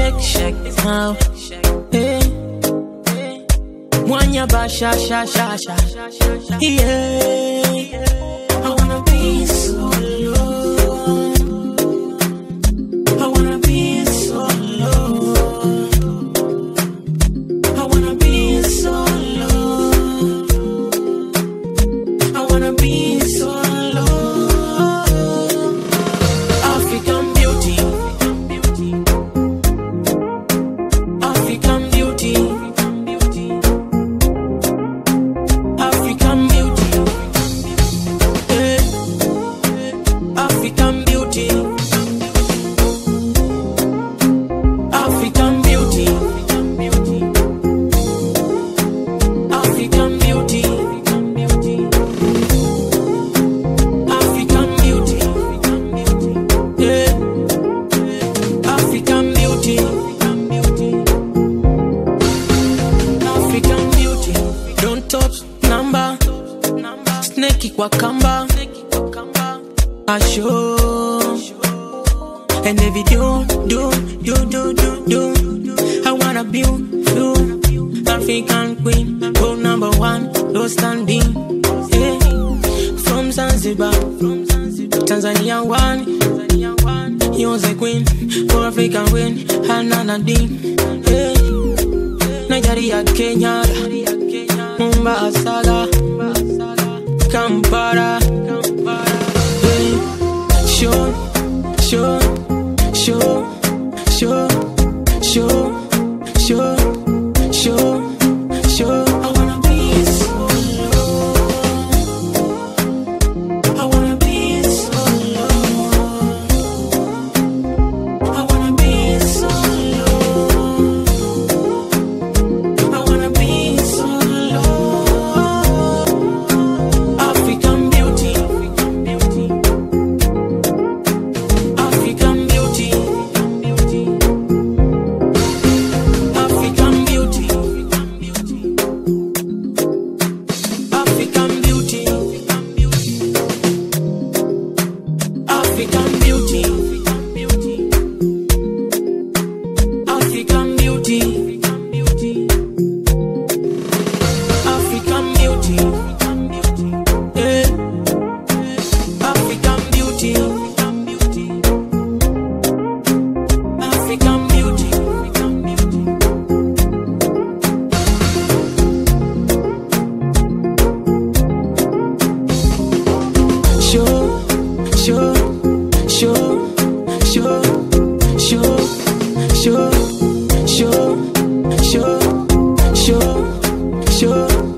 shake now. Hey. Mwanya ba sha sha sha sha. Yeah. I wanna be solo. I wanna be solo. I wanna be solo. I wanna be solo. African beauty. African beauty. African beauty. Hey. African beauty. African beauty. African beauty. African beauty. Yeah. African beauty. African beauty. Don't touch number. Snake kwa kamba. I show. And the video do. I wanna be you. African queen. World number one. No standing. Yeah. From Zanzibar. Tanzania one. You're the queen. For African win. Hanana Dean. Yeah. Nigeria, Kenya. Mombasa. Kampala. Yeah. Show. I wanna be solo. I wanna be solo. I wanna be solo. I wanna be solo. African beauty. African beauty. African beauty. African beauty. African beauty. African beauty. African beauty. Yeah. African beauty. African beauty. Show.